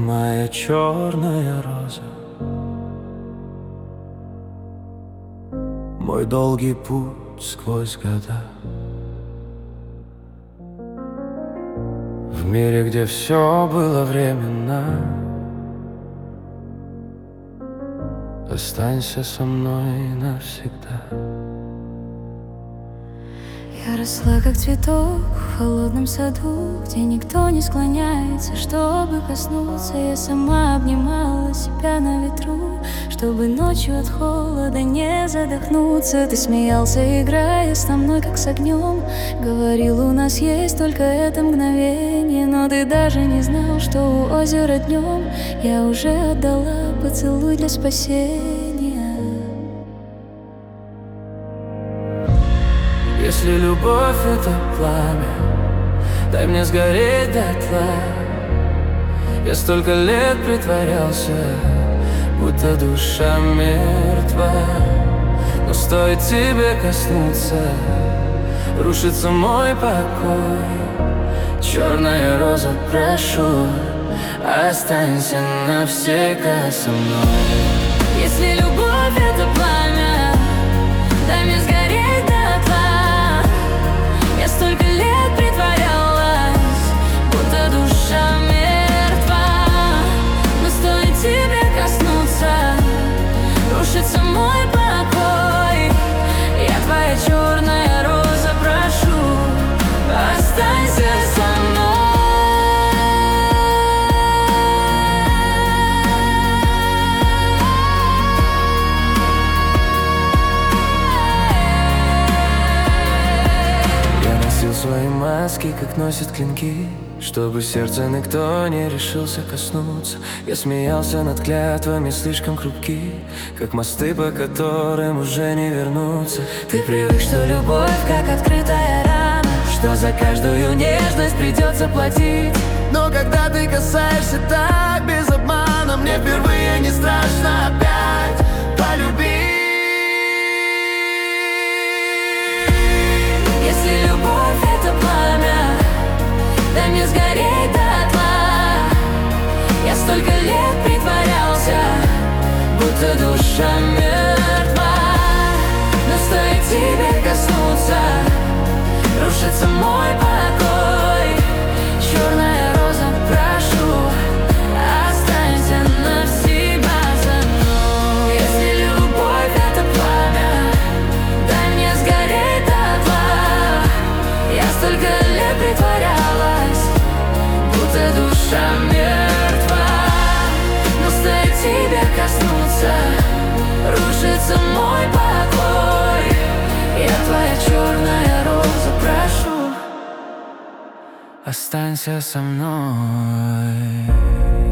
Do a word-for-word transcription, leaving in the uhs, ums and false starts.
моя черная роза, мой долгий путь сквозь года. В мире, где все было временно, останься со мной навсегда. Я росла, как цветок в холодном саду, где никто не склоняется, чтобы коснуться. Я сама обнимала себя на ветру, чтобы ночью от холода не задохнуться. Ты смеялся, играя со мной, как с огнем, говорил, у нас есть только это мгновение. Но ты даже не знал, что у озера днем я уже отдала поцелуй для спасения. Если любовь — это пламя, дай мне сгореть дотла. Я столько лет притворялся, будто душа мертва. Но стоит тебе коснуться, рушится мой покой. Черная роза, прошу, останься навсегда со мной. Если любовь — это пламя, дай мне сгореть дотла. Я столько лет притворялась, будто душа мертва. Но стоит тебе коснуться, рушится мой покой. Я твоя черная роза, прошу, останься со мной. Свои маски, как носят клинки, чтобы сердце никто не решился коснуться. Я смеялся над клятвами слишком хрупки, как мосты, по которым уже не вернуться. Ты привык, что любовь как открытая рана, что за каждую нежность придется платить. Но когда ты касаешься так без обмана, мне впервые не страшно опять полюбить. Если любовь — это пламя, дай мне сгореть дотла. Я столько лет притворялся, будто душа мертва. Но стоит тебе коснуться, рушится мой покой. Черная роза, прошу, останься навсегда со мной. Если любовь — это пламя, дай мне сгореть дотла. Я столько лет притворялась, будто душа мертва. Но стоит тебе коснуться, рушится мой покой. Я твоя черная роза, прошу, Останься со мной.